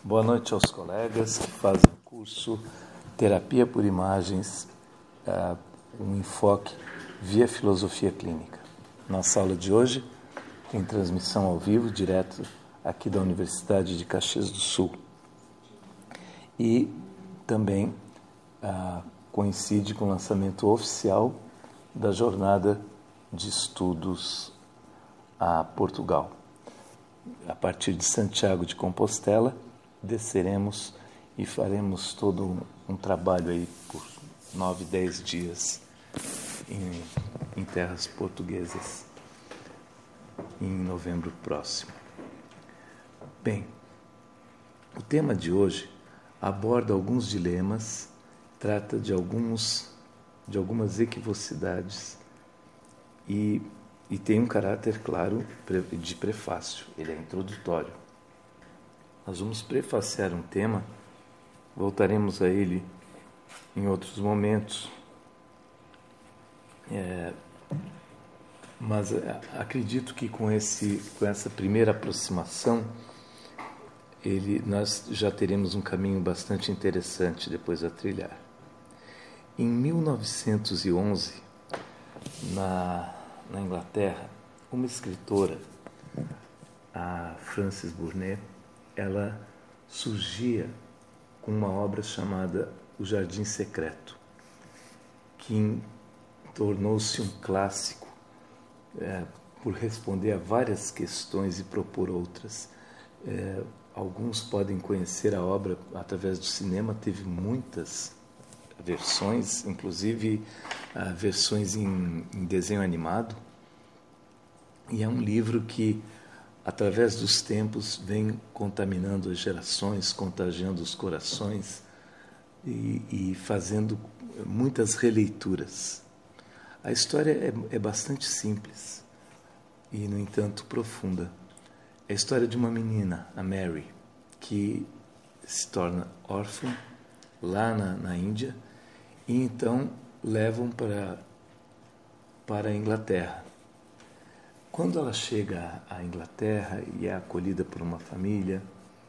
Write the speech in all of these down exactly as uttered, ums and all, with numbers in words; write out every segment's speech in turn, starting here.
Boa noite aos colegas que fazem o curso Terapia por Imagens, uh, um enfoque via filosofia clínica. Nossa aula de hoje tem transmissão ao vivo, direto aqui da Universidade de Caxias do Sul. E também uh, coincide com o lançamento oficial da jornada de estudos a Portugal. A partir de Santiago de Compostela, desceremos e faremos todo um, um trabalho aí por nove, dez dias em, em terras portuguesas em novembro próximo. Bem, o tema de hoje aborda alguns dilemas, trata de, alguns, de algumas equivocidades e, e tem um caráter, claro, de prefácio, ele é introdutório. Nós vamos prefaciar um tema, voltaremos a ele em outros momentos, é, mas acredito que com, esse, com essa primeira aproximação, ele, nós já teremos um caminho bastante interessante depois a trilhar. Em mil novecentos e onze, na, na Inglaterra, uma escritora, a Frances Burnett, ela surgia com uma obra chamada O Jardim Secreto, que tornou-se um clássico é, por responder a várias questões e propor outras. É, alguns podem conhecer a obra através do cinema, teve muitas versões, inclusive ah, versões em, em desenho animado, e é um livro que através dos tempos, vem contaminando as gerações, contagiando os corações e, e fazendo muitas releituras. A história é, é bastante simples e, no entanto, profunda. É a história de uma menina, a Mary, que se torna órfã lá na, na Índia e então levam para, para a Inglaterra. Quando ela chega à Inglaterra e é acolhida por uma família,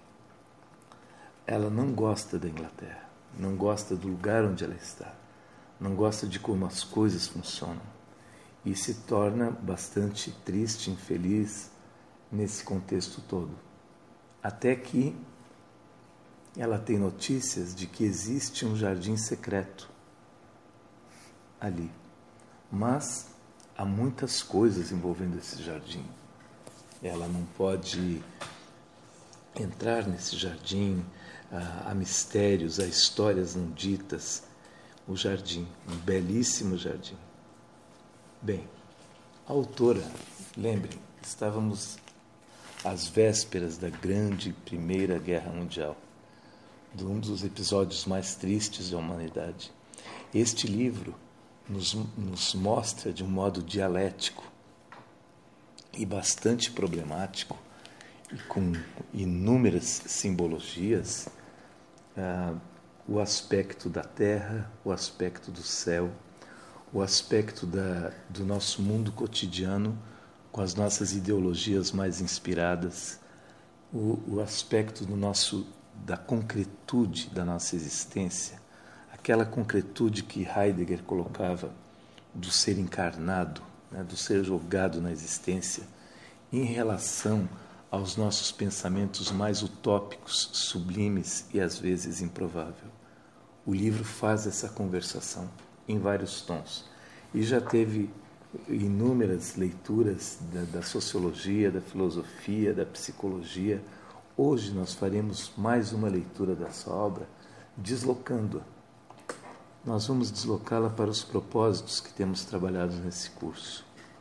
ela não gosta da Inglaterra, não gosta do lugar onde ela está, não gosta de como as coisas funcionam e se torna bastante triste, infeliz nesse contexto todo. Até que ela tem notícias de que existe um jardim secreto ali, mas há muitas coisas envolvendo esse jardim. Ela não pode entrar nesse jardim, há mistérios, há histórias não ditas. O jardim, um belíssimo jardim. Bem, a autora, lembrem, estávamos às vésperas da grande Primeira Guerra Mundial, de um dos episódios mais tristes da humanidade. Este livro Nos, nos mostra de um modo dialético e bastante problemático e com inúmeras simbologias ah, o aspecto da terra, o aspecto do céu, o aspecto da, do nosso mundo cotidiano com as nossas ideologias mais inspiradas, o, o aspecto do nosso, da concretude da nossa existência, aquela concretude que Heidegger colocava do ser encarnado, né, do ser jogado na existência, em relação aos nossos pensamentos mais utópicos, sublimes e às vezes improvável. O livro faz essa conversação em vários tons e já teve inúmeras leituras da, da sociologia, da filosofia, da psicologia. Hoje nós faremos mais uma leitura dessa obra, deslocando-a. Nós vamos deslocá-la para os propósitos que temos trabalhado nesse curso.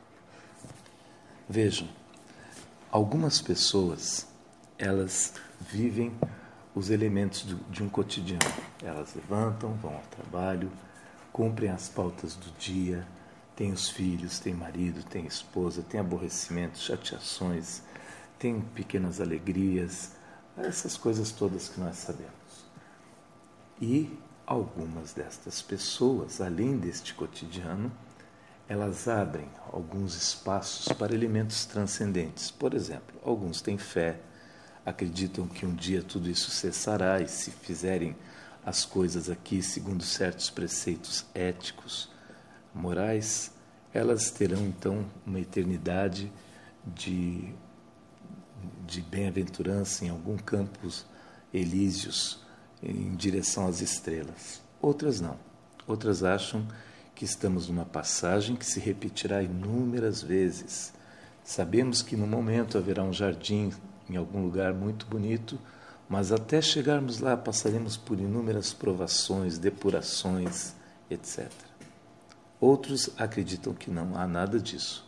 Vejam, algumas pessoas, elas vivem os elementos de um cotidiano. Elas levantam, vão ao trabalho, cumprem as pautas do dia, têm os filhos, têm marido, têm esposa, têm aborrecimentos, chateações, têm pequenas alegrias, essas coisas todas que nós sabemos. E algumas destas pessoas, além deste cotidiano, elas abrem alguns espaços para elementos transcendentes. Por exemplo, alguns têm fé, acreditam que um dia tudo isso cessará e se fizerem as coisas aqui segundo certos preceitos éticos, morais, elas terão então uma eternidade de, de bem-aventurança em algum campos elíseos em direção às estrelas. Outras não. Outras acham que estamos numa passagem que se repetirá inúmeras vezes. Sabemos que no momento haverá um jardim em algum lugar muito bonito, mas até chegarmos lá passaremos por inúmeras provações, depurações, etcétera. Outros acreditam que não há nada disso,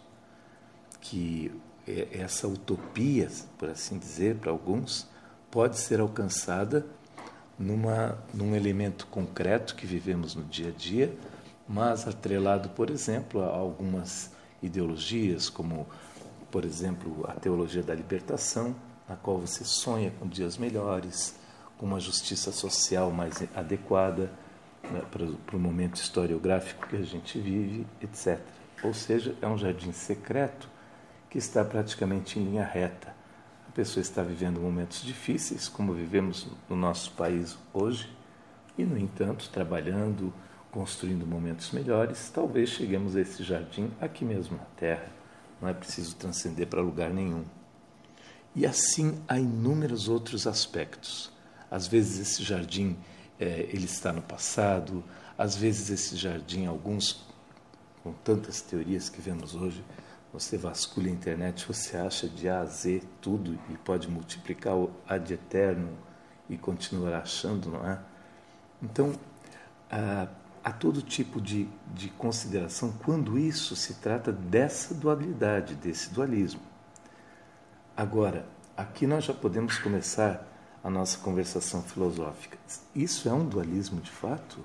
que essa utopia, por assim dizer, para alguns, pode ser alcançada numa, num elemento concreto que vivemos no dia a dia, mas atrelado, por exemplo, a algumas ideologias, como, por exemplo, a teologia da libertação, na qual você sonha com dias melhores, com uma justiça social mais adequada, né, para, para o momento historiográfico que a gente vive, etcétera. Ou seja, é um jardim secreto que está praticamente em linha reta. A pessoa está vivendo momentos difíceis, como vivemos no nosso país hoje, e, no entanto, trabalhando, construindo momentos melhores, talvez cheguemos a esse jardim aqui mesmo na Terra. Não é preciso transcender para lugar nenhum. E assim há inúmeros outros aspectos. Às vezes esse jardim é, ele está no passado, às vezes esse jardim, alguns, com tantas teorias que vemos hoje, você vasculha a internet, você acha de A a Z tudo e pode multiplicar o ad eterno e continuar achando, não é? Então, há, há todo tipo de, de consideração quando isso se trata dessa dualidade, desse dualismo. Agora, aqui nós já podemos começar a nossa conversação filosófica. Isso é um dualismo de fato?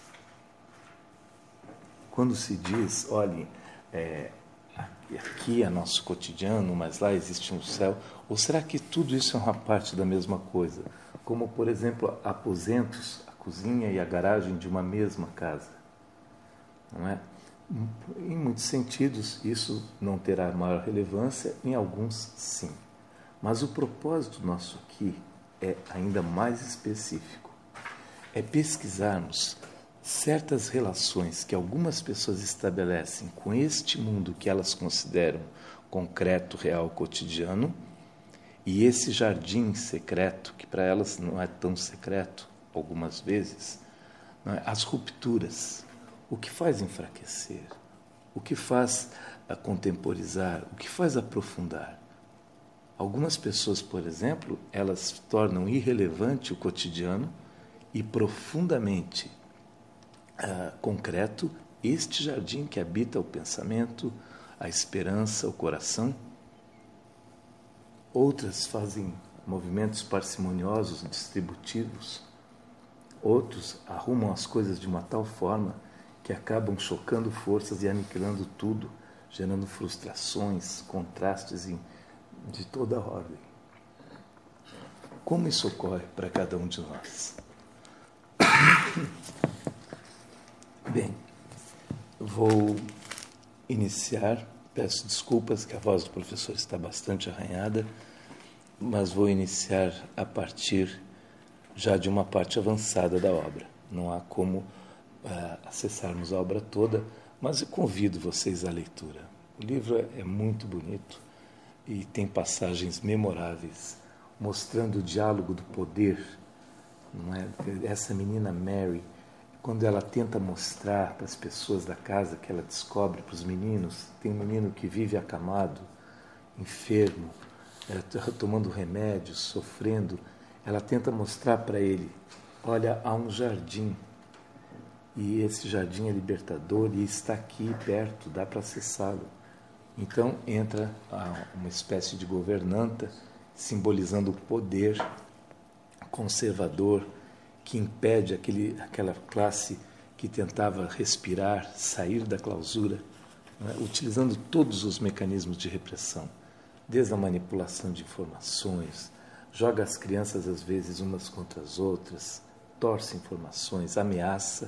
Quando se diz, olhem, é, aqui é nosso cotidiano, mas lá existe um céu, ou será que tudo isso é uma parte da mesma coisa? Como, por exemplo, aposentos, a cozinha e a garagem de uma mesma casa. Não é? Em muitos sentidos, isso não terá maior relevância, em alguns, sim. Mas o propósito nosso aqui é ainda mais específico. É pesquisarmos certas relações que algumas pessoas estabelecem com este mundo que elas consideram concreto, real, cotidiano, e esse jardim secreto, que para elas não é tão secreto, algumas vezes, não é? As rupturas. O que faz enfraquecer? O que faz a contemporizar? O que faz aprofundar? Algumas pessoas, por exemplo, elas tornam irrelevante o cotidiano e profundamente uh, concreto este jardim que habita o pensamento, a esperança, o coração. Outras fazem movimentos parcimoniosos, distributivos. Outros arrumam as coisas de uma tal forma que acabam chocando forças e aniquilando tudo, gerando frustrações, contrastes em de toda a ordem. Como isso ocorre para cada um de nós? Bem, vou iniciar, peço desculpas que a voz do professor está bastante arranhada, mas vou iniciar a partir já de uma parte avançada da obra. Não há como uh, acessarmos a obra toda, mas eu convido vocês à leitura. O livro é, é muito bonito, e tem passagens memoráveis, mostrando o diálogo do poder. Não é? Essa menina Mary, quando ela tenta mostrar para as pessoas da casa que ela descobre, para os meninos, tem um menino que vive acamado, enfermo, é, tomando remédios, sofrendo, ela tenta mostrar para ele, olha, há um jardim, e esse jardim é libertador e está aqui perto, dá para acessá-lo. Então entra uma espécie de governanta, simbolizando o poder conservador que impede aquele, aquela classe que tentava respirar, sair da clausura, né, utilizando todos os mecanismos de repressão, desde a manipulação de informações, joga as crianças às vezes umas contra as outras, torce informações, ameaça.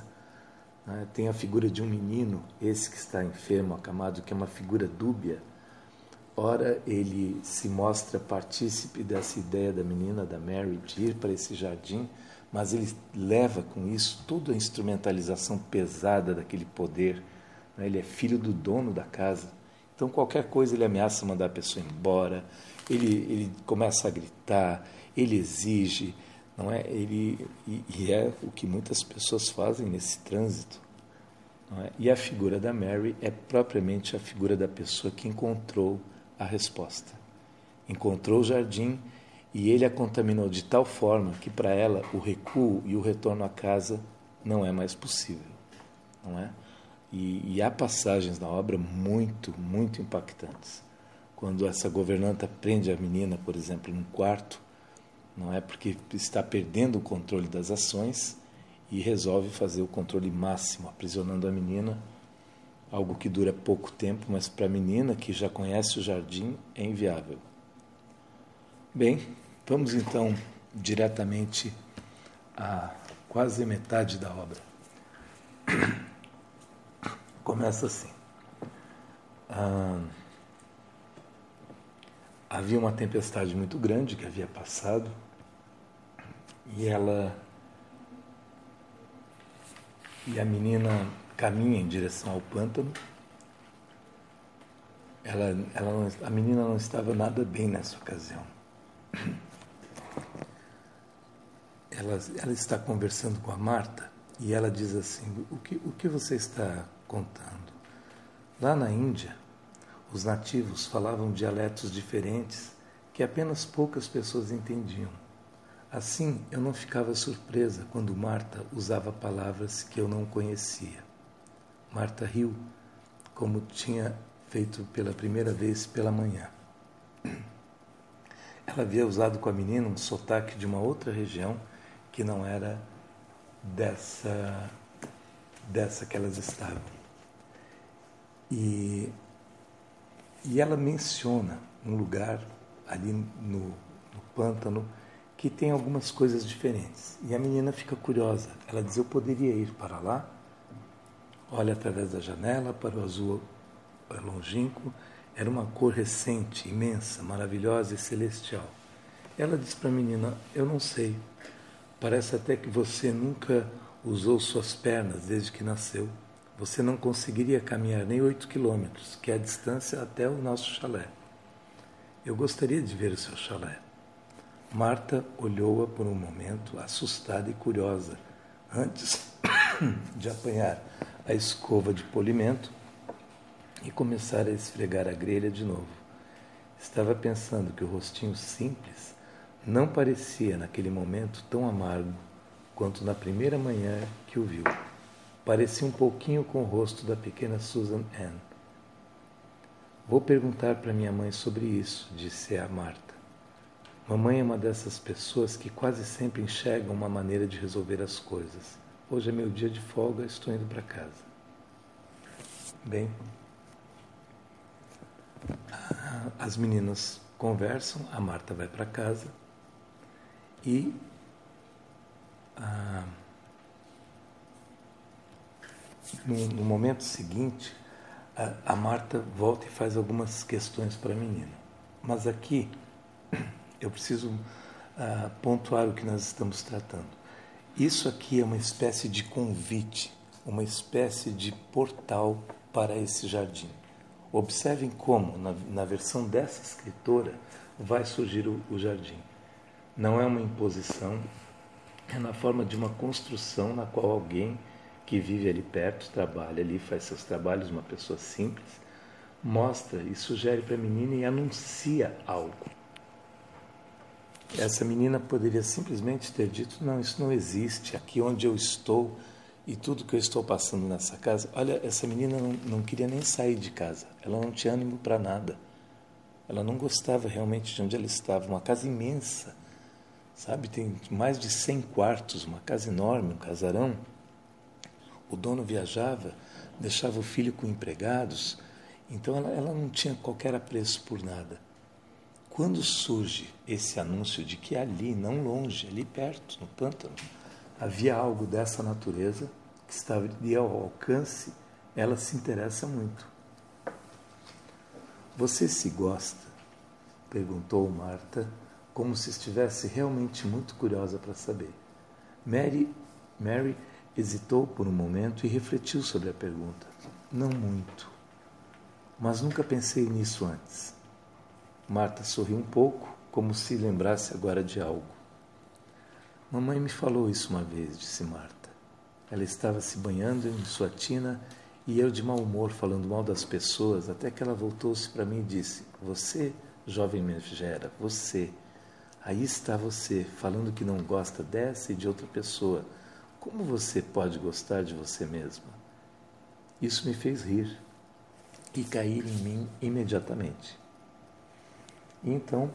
Tem a figura de um menino, esse que está enfermo, acamado, que é uma figura dúbia, ora ele se mostra partícipe dessa ideia da menina, da Mary, de ir para esse jardim, mas ele leva com isso toda a instrumentalização pesada daquele poder. Ele é filho do dono da casa, então qualquer coisa ele ameaça mandar a pessoa embora, ele, ele começa a gritar, ele exige, não é? Ele, e, e é o que muitas pessoas fazem nesse trânsito. Não é? E a figura da Mary é propriamente a figura da pessoa que encontrou a resposta. Encontrou o jardim e ele a contaminou de tal forma que para ela o recuo e o retorno à casa não é mais possível. Não é? E, e há passagens na obra muito, muito impactantes. Quando essa governanta prende a menina, por exemplo, num quarto, não é porque está perdendo o controle das ações e resolve fazer o controle máximo, aprisionando a menina, algo que dura pouco tempo, mas para a menina que já conhece o jardim é inviável. Bem, vamos então diretamente a quase metade da obra. Começa assim. Ah, havia uma tempestade muito grande que havia passado e ela e a menina caminha em direção ao pântano. Ela, ela não, a menina não estava nada bem nessa ocasião. Ela, ela está conversando com a Marta e ela diz assim: o que, o que você está contando? Lá na Índia, os nativos falavam dialetos diferentes que apenas poucas pessoas entendiam. Assim, eu não ficava surpresa quando Marta usava palavras que eu não conhecia. Marta riu, como tinha feito pela primeira vez pela manhã. Ela havia usado com a menina um sotaque de uma outra região que não era dessa, dessa que elas estavam. E, e ela menciona um lugar ali no, no pântano que tem algumas coisas diferentes. E a menina fica curiosa. Ela diz: eu poderia ir para lá? Olha através da janela para o azul longínquo. Era uma cor recente, imensa, maravilhosa e celestial. Ela diz para a menina: eu não sei. Parece até que você nunca usou suas pernas desde que nasceu. Você não conseguiria caminhar nem oito quilômetros, que é a distância até o nosso chalé. Eu gostaria de ver o seu chalé. Marta olhou-a por um momento, assustada e curiosa, antes de apanhar a escova de polimento e começar a esfregar a grelha de novo. Estava pensando que o rostinho simples não parecia, naquele momento, tão amargo quanto na primeira manhã que o viu. Parecia um pouquinho com o rosto da pequena Susan Ann. Vou perguntar para minha mãe sobre isso, disse a Marta. Mamãe é uma dessas pessoas que quase sempre enxergam uma maneira de resolver as coisas. Hoje é meu dia de folga, estou indo para casa. Bem, as meninas conversam, a Marta vai para casa e ah, no, no momento seguinte a, a Marta volta e faz algumas questões para a menina. Mas aqui eu preciso ah, pontuar o que nós estamos tratando. Isso aqui é uma espécie de convite, uma espécie de portal para esse jardim. Observem como, na, na versão dessa escritora, vai surgir o, o jardim. Não é uma imposição, é na forma de uma construção na qual alguém que vive ali perto, trabalha ali, faz seus trabalhos, uma pessoa simples, mostra e sugere para a menina e anuncia algo. Essa menina poderia simplesmente ter dito: não, isso não existe, aqui onde eu estou e tudo que eu estou passando nessa casa. Olha, essa menina não, não queria nem sair de casa, ela não tinha ânimo para nada, ela não gostava realmente de onde ela estava. Uma casa imensa, sabe, tem mais de cem quartos, uma casa enorme, um casarão. O dono viajava, deixava o filho com empregados, então ela, ela não tinha qualquer apreço por nada. Quando surge esse anúncio de que ali, não longe, ali perto, no pântano, havia algo dessa natureza que estaria ao alcance, ela se interessa muito. Você se gosta? Perguntou Marta, como se estivesse realmente muito curiosa para saber. Mary, Mary hesitou por um momento e refletiu sobre a pergunta. Não muito, mas nunca pensei nisso antes. Marta sorriu um pouco, como se lembrasse agora de algo. Mamãe me falou isso uma vez, disse Marta. Ela estava se banhando em sua tina e eu de mau humor, falando mal das pessoas, até que ela voltou-se para mim e disse, você, jovem megera, você, aí está você, falando que não gosta dessa e de outra pessoa. Como você pode gostar de você mesma? Isso me fez rir e cair em mim imediatamente. E então,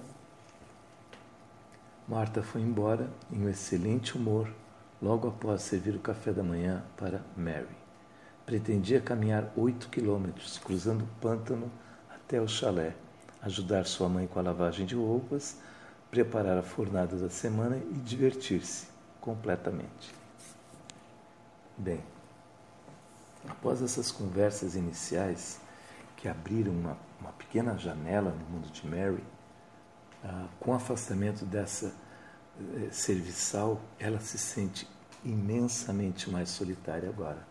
Marta foi embora em um excelente humor, logo após servir o café da manhã para Mary. Pretendia caminhar oito quilômetros, cruzando o pântano até o chalé, ajudar sua mãe com a lavagem de roupas, preparar a fornada da semana e divertir-se completamente. Bem, após essas conversas iniciais, que abriram uma, uma pequena janela no mundo de Mary, ah, com o afastamento dessa eh, serviçal, ela se sente imensamente mais solitária agora.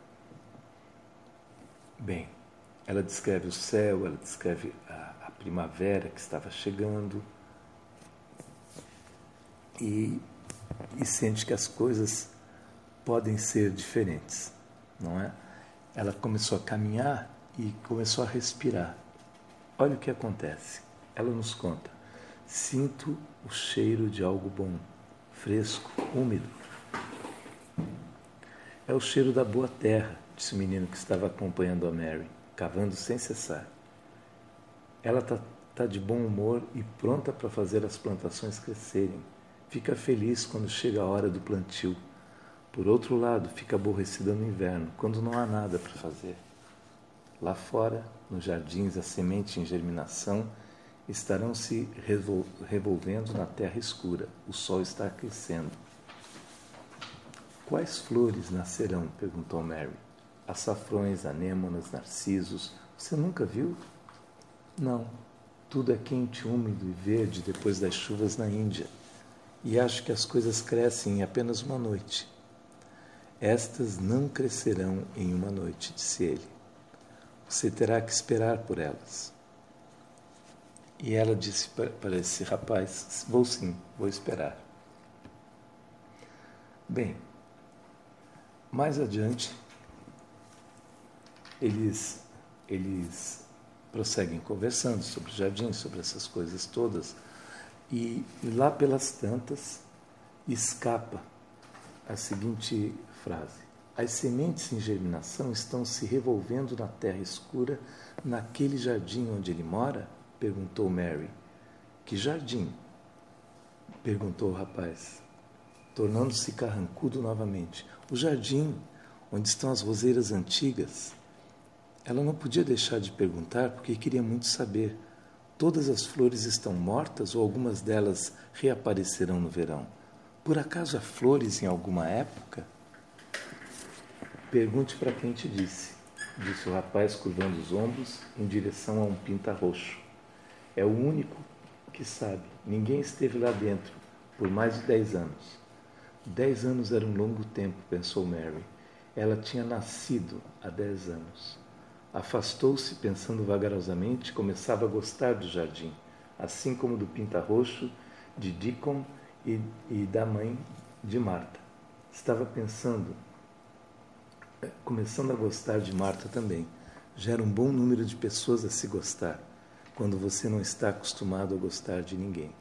Bem, ela descreve o céu, ela descreve a, a primavera que estava chegando e, e sente que as coisas podem ser diferentes, não é? Ela começou a caminhar e começou a respirar. Olha o que acontece. Ela nos conta. Sinto o cheiro de algo bom, fresco, úmido. É o cheiro da boa terra, disse o menino que estava acompanhando a Mary, cavando sem cessar. Ela está tá de bom humor e pronta para fazer as plantações crescerem. Fica feliz quando chega a hora do plantio. Por outro lado, fica aborrecida no inverno, quando não há nada para fazer. Lá fora, nos jardins, a semente em germinação estarão se revol- revolvendo na terra escura. O sol está aquecendo. Quais flores nascerão? Perguntou Mary. Açafrões, anêmonas, narcisos. Você nunca viu? Não. Tudo é quente, úmido e verde depois das chuvas na Índia. E acho que as coisas crescem em apenas uma noite. Estas não crescerão em uma noite, disse ele. Você terá que esperar por elas. E ela disse para esse rapaz, vou sim, vou esperar. Bem, mais adiante, eles, eles prosseguem conversando sobre o jardim, sobre essas coisas todas, e lá pelas tantas escapa a seguinte frase. As sementes em germinação estão se revolvendo na terra escura, naquele jardim onde ele mora? Perguntou Mary. Que jardim? Perguntou o rapaz, tornando-se carrancudo novamente. O jardim, onde estão as roseiras antigas. Ela não podia deixar de perguntar, porque queria muito saber. Todas as flores estão mortas ou algumas delas reaparecerão no verão? Por acaso há flores em alguma época? Pergunte para quem te disse, disse o rapaz curvando os ombros em direção a um pinta-roxo. É o único que sabe. Ninguém esteve lá dentro por mais de dez anos. Dez anos era um longo tempo, pensou Mary. Ela tinha nascido há dez anos. Afastou-se, pensando vagarosamente, começava a gostar do jardim, assim como do pinta-roxo, de Deacon e, e da mãe de Marta. Estava pensando, começando a gostar de Marta também. Já era um bom número de pessoas a se gostar, quando você não está acostumado a gostar de ninguém.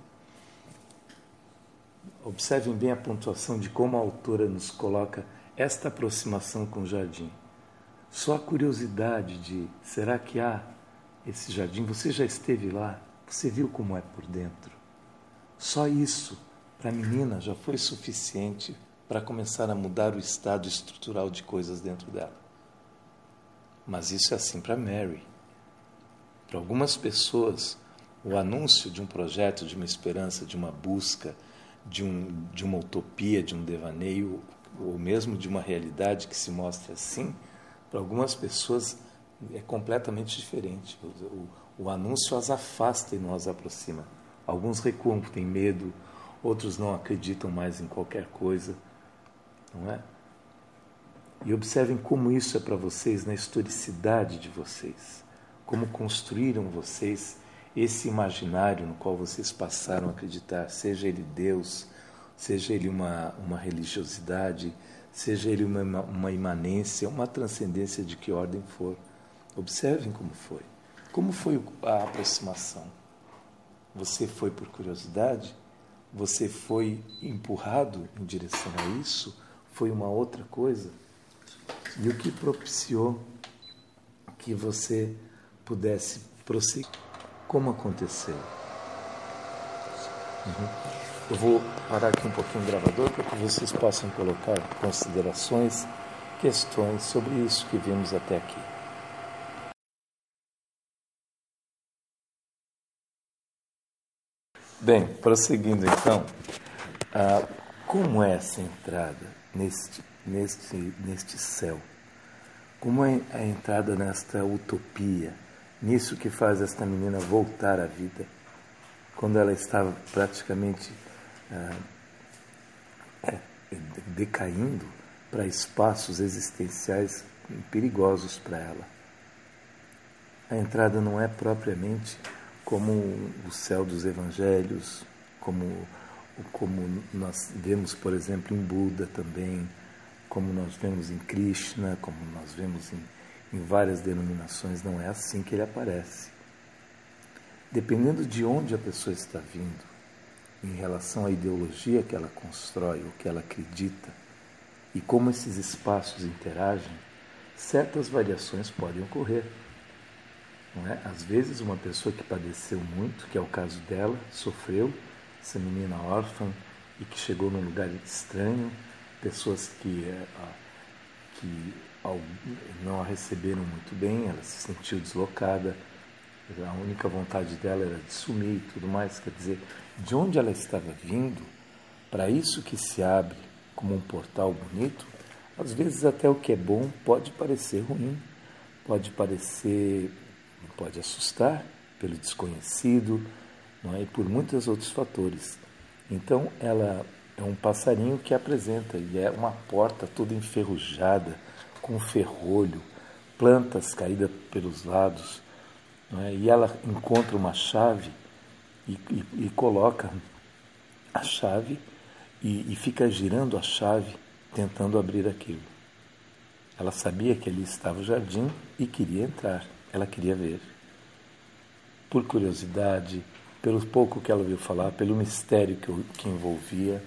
Observem bem a pontuação de como a autora nos coloca esta aproximação com o jardim. Só a curiosidade de, será que há esse jardim? Você já esteve lá? Você viu como é por dentro? Só isso, para a menina, já foi suficiente para começar a mudar o estado estrutural de coisas dentro dela. Mas isso é assim para Mary. Para algumas pessoas, o anúncio de um projeto, de uma esperança, de uma busca, de, um, de uma utopia, de um devaneio, ou mesmo de uma realidade que se mostre assim, para algumas pessoas é completamente diferente. O, o, O anúncio as afasta e não as aproxima. Alguns recuam, têm medo, outros não acreditam mais em qualquer coisa, não é? E observem como isso é para vocês na historicidade de vocês, como construíram vocês esse imaginário no qual vocês passaram a acreditar, seja ele Deus, seja ele uma, uma religiosidade, seja ele uma, uma imanência, uma transcendência de que ordem for. Observem como foi. Como foi a aproximação? Você foi por curiosidade? Você foi empurrado em direção a isso? Foi uma outra coisa? E o que propiciou que você pudesse prosseguir? Como aconteceu? Uhum. Eu vou parar aqui um pouquinho o gravador para que vocês possam colocar considerações, questões sobre isso que vimos até aqui. Bem, prosseguindo então, ah, como é essa entrada neste, neste, neste céu? Como é a entrada nesta utopia, nisso que faz esta menina voltar à vida, quando ela estava praticamente ah, é, decaindo para espaços existenciais perigosos para ela. A entrada não é propriamente como o céu dos evangelhos, como, como nós vemos, por exemplo, em Buda também, como nós vemos em Krishna, como nós vemos em, em várias denominações. Não é assim que ele aparece. Dependendo de onde a pessoa está vindo, em relação à ideologia que ela constrói, o que ela acredita, e como esses espaços interagem, certas variações podem ocorrer. Não é? Às vezes uma pessoa que padeceu muito, que é o caso dela, sofreu, essa menina órfã, e que chegou num lugar estranho, pessoas que, que não a receberam muito bem, ela se sentiu deslocada, a única vontade dela era de sumir e tudo mais. Quer dizer, de onde ela estava vindo, para isso que se abre como um portal bonito, às vezes até o que é bom pode parecer ruim, pode parecer, pode assustar pelo desconhecido, não é? E por muitos outros fatores. Então ela é um passarinho que apresenta, e é uma porta toda enferrujada, com ferrolho, plantas caídas pelos lados, não é? E ela encontra uma chave e, e, e coloca a chave e, e fica girando a chave, tentando abrir aquilo. Ela sabia que ali estava o jardim e queria entrar, ela queria ver. Por curiosidade, pelo pouco que ela ouviu falar, pelo mistério que, que envolvia.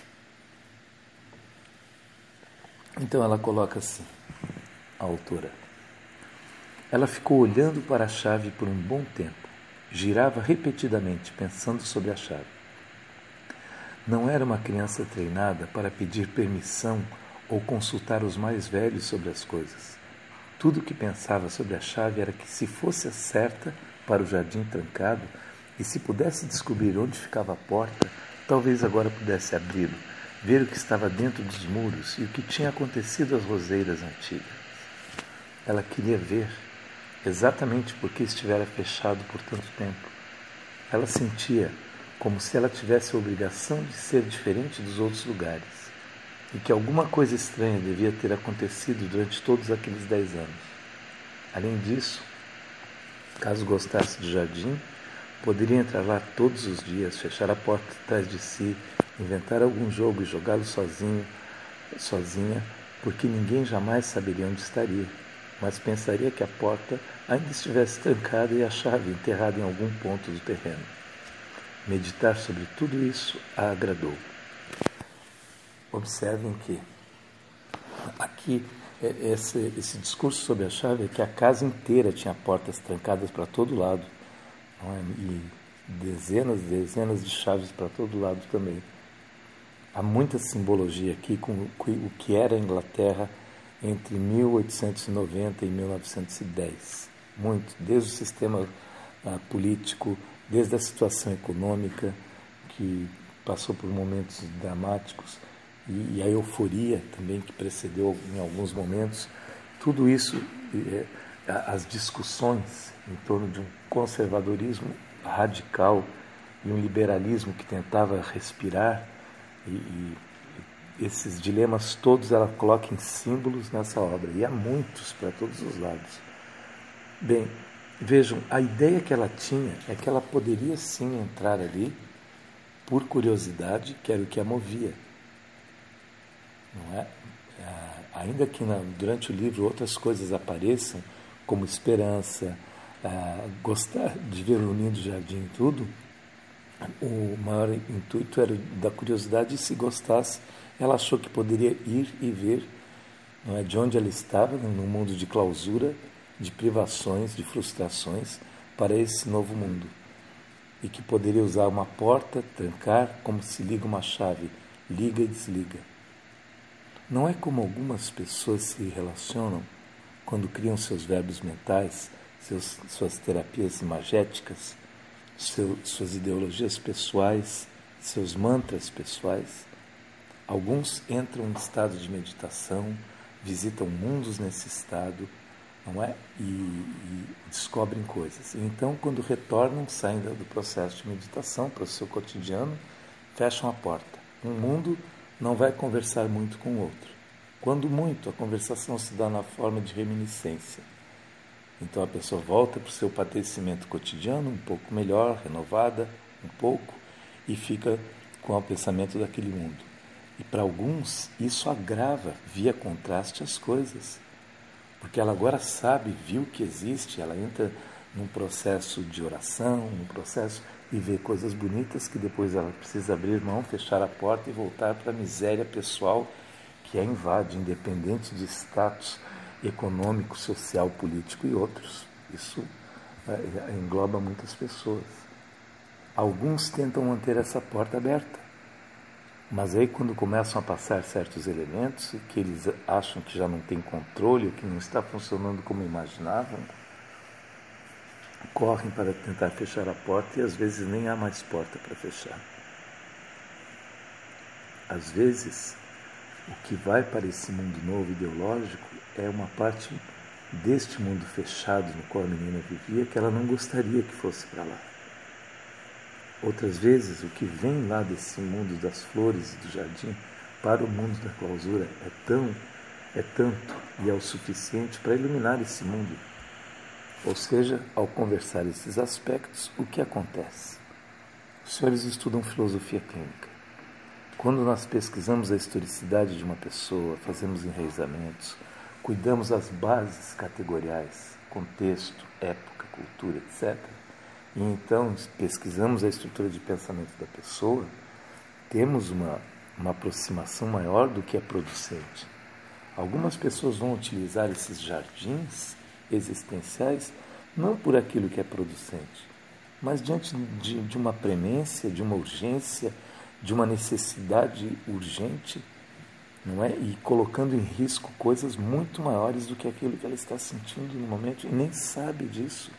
Então ela coloca assim, a autora. Ela ficou olhando para a chave por um bom tempo. Girava repetidamente, pensando sobre a chave. Não era uma criança treinada para pedir permissão ou consultar os mais velhos sobre as coisas. Tudo o que pensava sobre a chave era que, se fosse a certa para o jardim trancado, e se pudesse descobrir onde ficava a porta, talvez agora pudesse abri-lo, ver o que estava dentro dos muros e o que tinha acontecido às roseiras antigas. Ela queria ver, exatamente porque estivera fechado por tanto tempo. Ela sentia como se ela tivesse a obrigação de ser diferente dos outros lugares, e que alguma coisa estranha devia ter acontecido durante todos aqueles dez anos. Além disso, caso gostasse do jardim, poderia entrar lá todos os dias, fechar a porta atrás de si, inventar algum jogo e jogá-lo sozinho, sozinha, porque ninguém jamais saberia onde estaria, mas pensaria que a porta ainda estivesse trancada e a chave enterrada em algum ponto do terreno. Meditar sobre tudo isso a agradou. Observem que aqui esse, esse discurso sobre a chave é que a casa inteira tinha portas trancadas para todo lado, não é? E dezenas e dezenas de chaves para todo lado também. Há muita simbologia aqui com o que era a Inglaterra entre mil oitocentos e noventa e mil novecentos e dez. Muito, desde o sistema uh, político, desde a situação econômica, que passou por momentos dramáticos, e, e a euforia também que precedeu em alguns momentos. Tudo isso é, as discussões em torno de um conservadorismo radical e um liberalismo que tentava respirar, e, e esses dilemas todos ela coloca em símbolos nessa obra, e há muitos para todos os lados. Bem, vejam, a ideia que ela tinha é que ela poderia sim entrar ali por curiosidade, que era o que a movia. Não é? Ainda que na, durante o livro outras coisas apareçam, como esperança, ah, gostar de ver o lindo jardim e tudo, o maior intuito era da curiosidade, e se gostasse, ela achou que poderia ir e ver, não é, de onde ela estava, num mundo de clausura, de privações, de frustrações, para esse novo mundo. E que poderia usar uma porta, trancar, como se liga uma chave, liga e desliga. Não é como algumas pessoas se relacionam quando criam seus verbos mentais, seus, suas terapias imagéticas, seu, suas ideologias pessoais, seus mantras pessoais. Alguns entram em estado de meditação, visitam mundos nesse estado, não é? E, e descobrem coisas. E então, quando retornam, saem do processo de meditação para o seu cotidiano, fecham a porta. Um mundo não vai conversar muito com o outro. Quando muito, a conversação se dá na forma de reminiscência. Então a pessoa volta para o seu padecimento cotidiano, um pouco melhor, renovada, um pouco, e fica com o pensamento daquele mundo. E para alguns, isso agrava, via contraste, as coisas. Porque ela agora sabe, viu que existe, ela entra num processo de oração, num processo e vê coisas bonitas que depois ela precisa abrir mão, fechar a porta e voltar para a miséria pessoal que a invade, independente de status econômico, social, político e outros. Isso é, engloba muitas pessoas. Alguns tentam manter essa porta aberta, mas aí quando começam a passar certos elementos que eles acham que já não tem controle, ou que não está funcionando como imaginavam, correm para tentar fechar a porta e às vezes nem há mais porta para fechar. Às vezes, o que vai para esse mundo novo ideológico é uma parte deste mundo fechado no qual a menina vivia que ela não gostaria que fosse para lá. Outras vezes, o que vem lá desse mundo das flores e do jardim para o mundo da clausura é tão, é tanto e é o suficiente para iluminar esse mundo. Ou seja, ao conversar esses aspectos, o que acontece? Os senhores estudam filosofia clínica. Quando nós pesquisamos a historicidade de uma pessoa, fazemos enraizamentos, cuidamos das bases categoriais, contexto, época, cultura, etcétera, e então pesquisamos a estrutura de pensamento da pessoa, temos uma, uma aproximação maior do que é producente. Algumas pessoas vão utilizar esses jardins existenciais não por aquilo que é producente, mas diante de, de uma premência, de uma urgência, de uma necessidade urgente, não é? E colocando em risco coisas muito maiores do que aquilo que ela está sentindo no momento e nem sabe disso.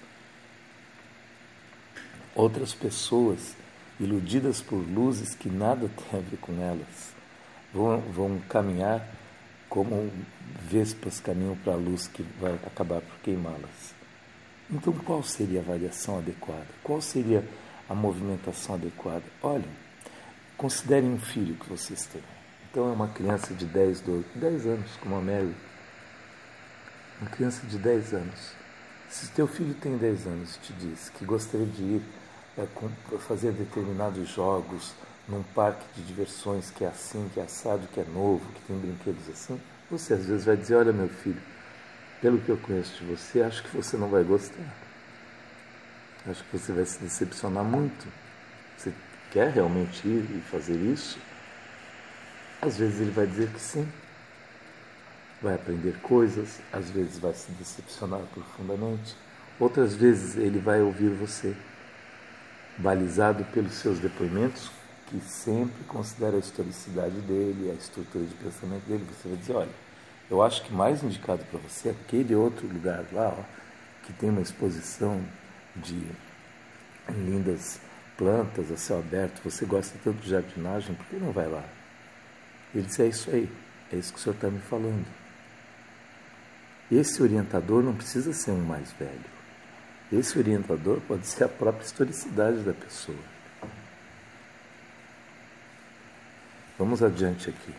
Outras pessoas, iludidas por luzes que nada tem a ver com elas, vão, vão caminhar como vespas caminham para a luz que vai acabar por queimá-las. Então, qual seria a variação adequada? Qual seria a movimentação adequada? Olhem, considerem um filho que vocês têm. Então, é uma criança de dez, doze, dez anos, como a Mary. Uma criança de dez anos. Se teu filho tem dez anos e te diz que gostaria de ir é, com, fazer determinados jogos num parque de diversões que é assim, que é assado, que é novo, que tem brinquedos assim, você às vezes vai dizer, olha meu filho, pelo que eu conheço de você, acho que você não vai gostar. Acho que você vai se decepcionar muito. Você quer realmente ir e fazer isso? Às vezes ele vai dizer que sim. Vai aprender coisas, às vezes vai se decepcionar profundamente, outras vezes ele vai ouvir você, balizado pelos seus depoimentos, que sempre considera a historicidade dele, a estrutura de pensamento dele. Você vai dizer, olha, eu acho que mais indicado para você é aquele outro lugar lá, ó, que tem uma exposição de lindas plantas a céu aberto, você gosta tanto de jardinagem, por que não vai lá? Ele disse, é isso aí, é isso que o senhor está me falando. Esse orientador não precisa ser um mais velho. Esse orientador pode ser a própria historicidade da pessoa. Vamos adiante aqui.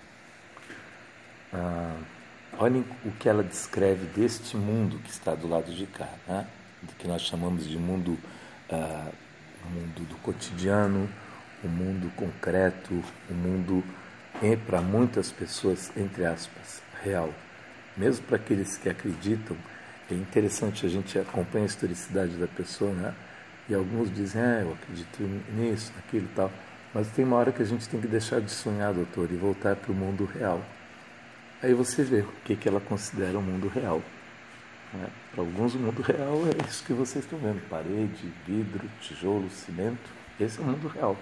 Ah, olhem o que ela descreve deste mundo que está do lado de cá, né? Do que nós chamamos de mundo, ah, o mundo do cotidiano, o mundo concreto, o mundo, para muitas pessoas, entre aspas, real. Mesmo para aqueles que acreditam, é interessante, a gente acompanha a historicidade da pessoa, né? E alguns dizem, é, eu acredito nisso, naquilo e tal. Mas tem uma hora que a gente tem que deixar de sonhar, doutor, e voltar para o mundo real. Aí você vê o que, que ela considera o mundo real. Né? Para alguns, o mundo real é isso que vocês estão vendo. Parede, vidro, tijolo, cimento. Esse é o mundo real.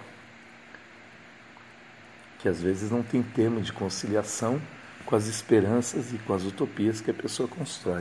Que às vezes não tem termo de conciliação com as esperanças e com as utopias que a pessoa constrói.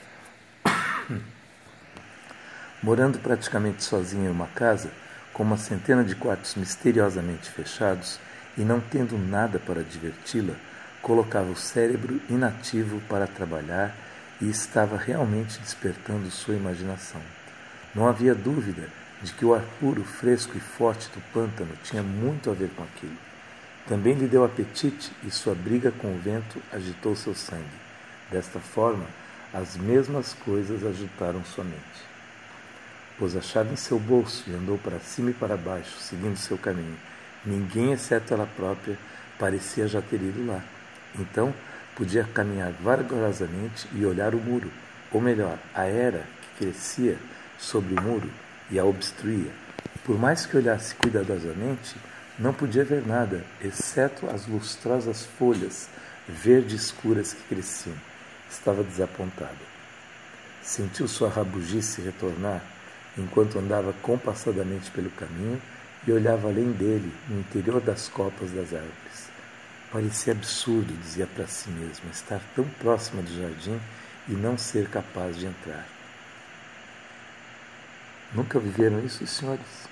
Morando praticamente sozinha em uma casa, com uma centena de quartos misteriosamente fechados e não tendo nada para diverti-la, colocava o cérebro inativo para trabalhar e estava realmente despertando sua imaginação. Não havia dúvida de que o ar puro, fresco e forte do pântano tinha muito a ver com aquilo. Também lhe deu apetite e sua briga com o vento agitou seu sangue. Desta forma, as mesmas coisas agitaram sua mente. Pôs a chave em seu bolso e andou para cima e para baixo, seguindo seu caminho. Ninguém, exceto ela própria, parecia já ter ido lá. Então, podia caminhar vagarosamente e olhar o muro, ou melhor, a era que crescia sobre o muro e a obstruía. Por mais que olhasse cuidadosamente, não podia ver nada, exceto as lustrosas folhas verde escuras que cresciam. Estava desapontada. Sentiu sua rabugice retornar, enquanto andava compassadamente pelo caminho e olhava além dele, no interior das copas das árvores. Parecia absurdo, dizia para si mesma, estar tão próxima do jardim e não ser capaz de entrar. Nunca viveram isso, senhores?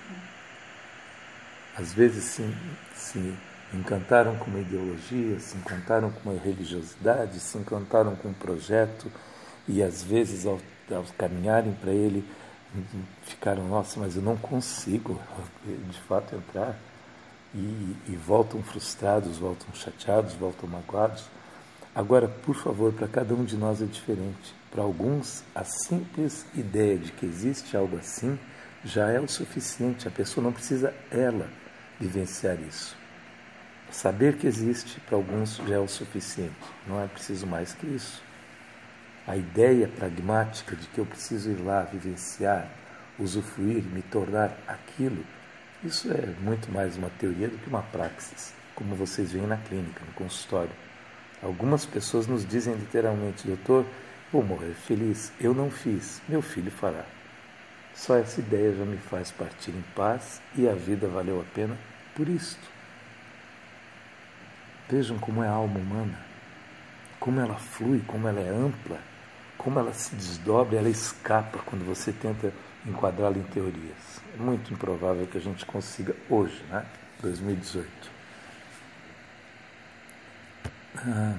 Às vezes se, se encantaram com uma ideologia, se encantaram com uma religiosidade, se encantaram com um projeto e às vezes ao, ao caminharem para ele ficaram, nossa, mas eu não consigo de fato entrar, e, e voltam frustrados, voltam chateados, voltam magoados. Agora, por favor, para cada um de nós é diferente. Para alguns, a simples ideia de que existe algo assim já é o suficiente, a pessoa não precisa ela vivenciar isso. Saber que existe, para alguns, já é o suficiente, não é preciso mais que isso. A ideia pragmática de que eu preciso ir lá, vivenciar, usufruir, me tornar aquilo, isso é muito mais uma teoria do que uma praxis, como vocês veem na clínica, no consultório. Algumas pessoas nos dizem literalmente, doutor, vou morrer feliz, eu não fiz, meu filho fará. Só essa ideia já me faz partir em paz e a vida valeu a pena por isto. Vejam como é a alma humana, como ela flui, como ela é ampla, como ela se desdobra, ela escapa quando você tenta enquadrá-la em teorias. É muito improvável que a gente consiga hoje, né? dois mil e dezoito. Ah.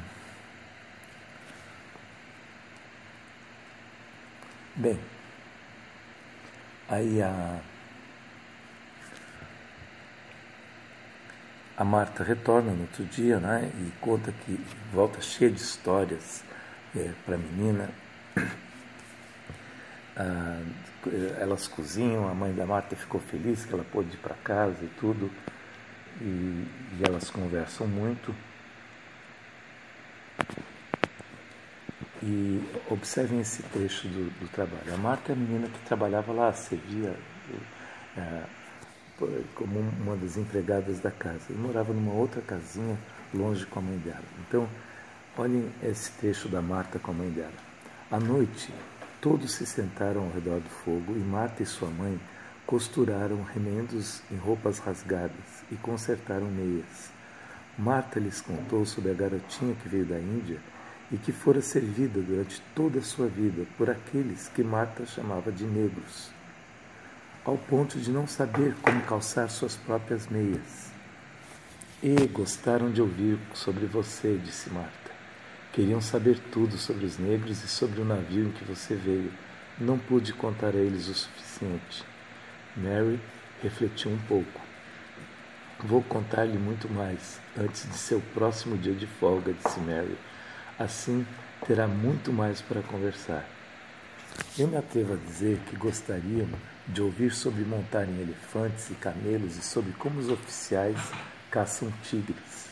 Bem, aí a, a Marta retorna no outro dia, né? E conta que volta cheia de histórias é, para a menina. Ah, elas cozinham, a mãe da Marta ficou feliz que ela pôde ir para casa e tudo, e, e elas conversam muito. E observem esse trecho do, do trabalho. A Marta é a menina que trabalhava lá, servia é, como uma das empregadas da casa, e morava numa outra casinha longe com a mãe dela. Então, olhem esse trecho da Marta com a mãe dela. À noite, todos se sentaram ao redor do fogo e Marta e sua mãe costuraram remendos em roupas rasgadas e consertaram meias. Marta lhes contou sobre a garotinha que veio da Índia e que fora servida durante toda a sua vida por aqueles que Marta chamava de negros, ao ponto de não saber como calçar suas próprias meias. E gostaram de ouvir sobre você, disse Marta. Queriam saber tudo sobre os negros e sobre o navio em que você veio. Não pude contar a eles o suficiente. Mary refletiu um pouco. Vou contar-lhe muito mais antes de seu próximo dia de folga, disse Mary. Assim terá muito mais para conversar. Eu me atrevo a dizer que gostariam de ouvir sobre montar em elefantes e camelos e sobre como os oficiais caçam tigres.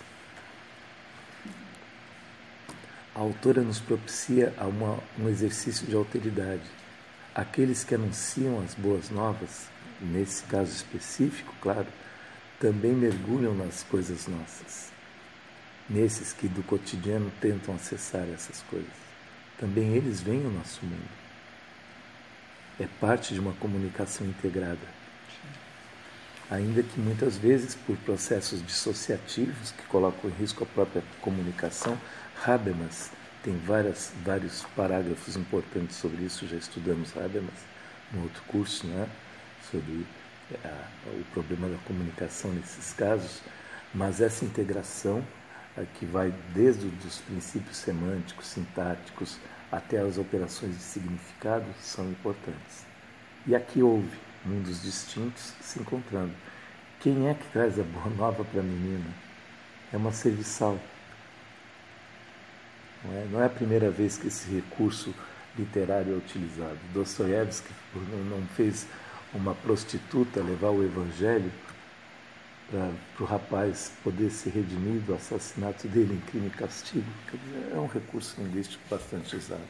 A autora nos propicia a uma, um exercício de alteridade. Aqueles que anunciam as boas novas, nesse caso específico, claro, também mergulham nas coisas nossas. Nesses que do cotidiano tentam acessar essas coisas. Também eles veem o nosso mundo. É parte de uma comunicação integrada. Ainda que muitas vezes por processos dissociativos que colocam em risco a própria comunicação, Habermas tem várias, vários parágrafos importantes sobre isso, já estudamos Habermas no outro curso, né, sobre a, o problema da comunicação nesses casos, mas essa integração a, que vai desde os princípios semânticos, sintáticos, até as operações de significado são importantes. E aqui houve mundos distintos se encontrando. Quem é que traz a boa nova para a menina? É uma serviçal. Não é, não é a primeira vez que esse recurso literário é utilizado. Dostoiévski não fez uma prostituta levar o evangelho para o rapaz poder ser redimido do assassinato dele em Crime e Castigo. Quer dizer, é um recurso linguístico bastante usado.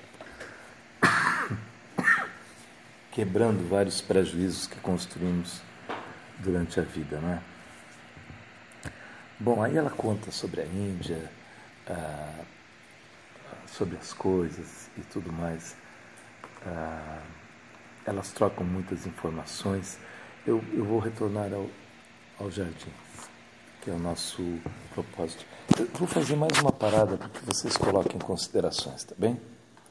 Quebrando vários prejuízos que construímos durante a vida, não é? Bom, aí ela conta sobre a Índia, ah, sobre as coisas e tudo mais. Ah, elas trocam muitas informações. Eu, eu vou retornar ao, ao jardim, que é o nosso propósito. Eu vou fazer mais uma parada para que vocês coloquem em considerações, tá bem?